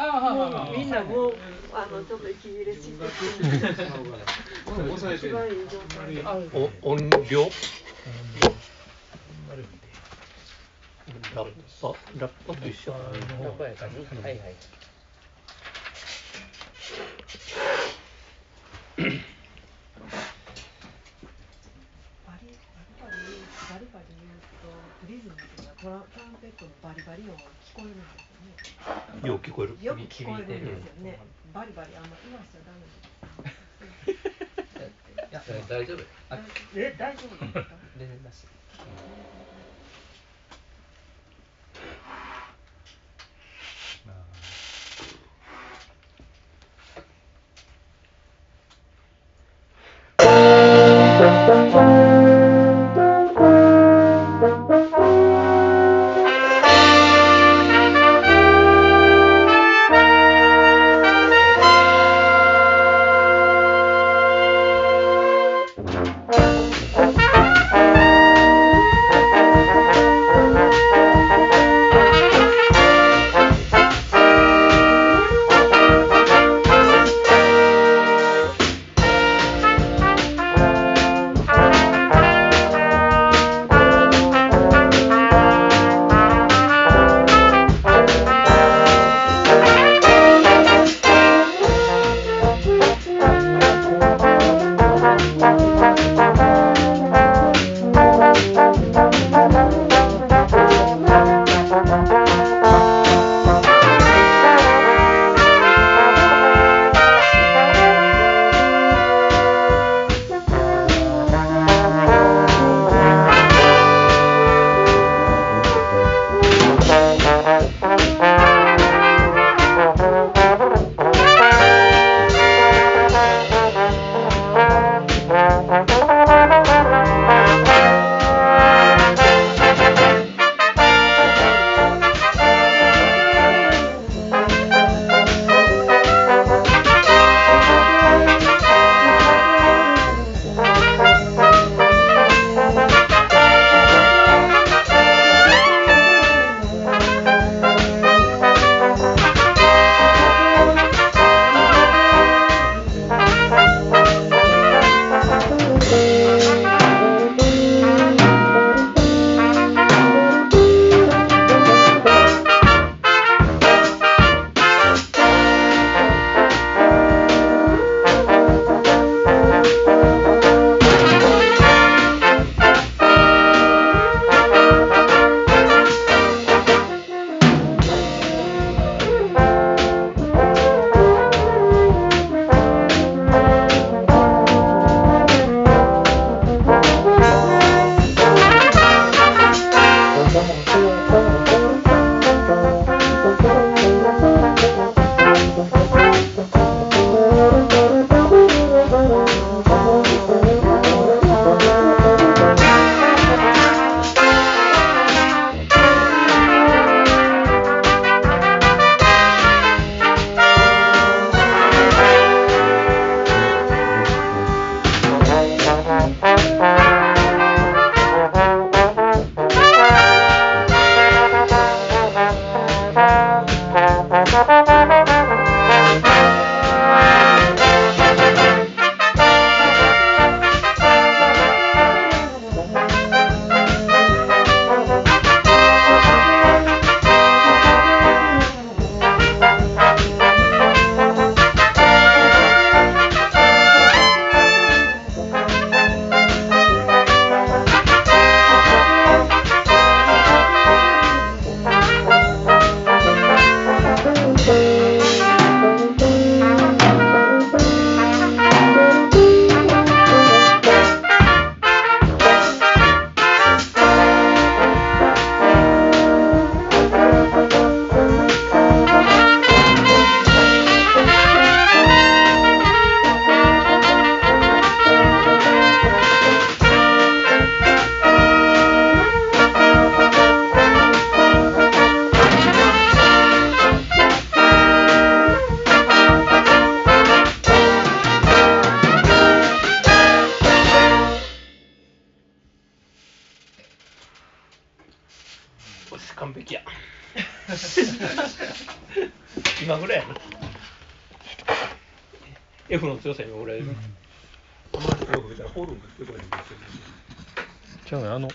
もうみんなもうちょっと息切れして一番いい状態で音量ラッパと一緒ラッパや感じ。はいはい。 バリバリ言うとリズムっていうのはトランペットのバリバリ音が聞こえるんですよね。 よく聞こえる。 よく聞こえるんですよね。バリバリあんま言わしちゃダメです。 いや大丈夫。 大丈夫ですか？ 全然なし。 「 今ぐらいやな。F の強さ今ぐらい。あんまり強く吹いたらホールンが強くないんですよ。 じゃあね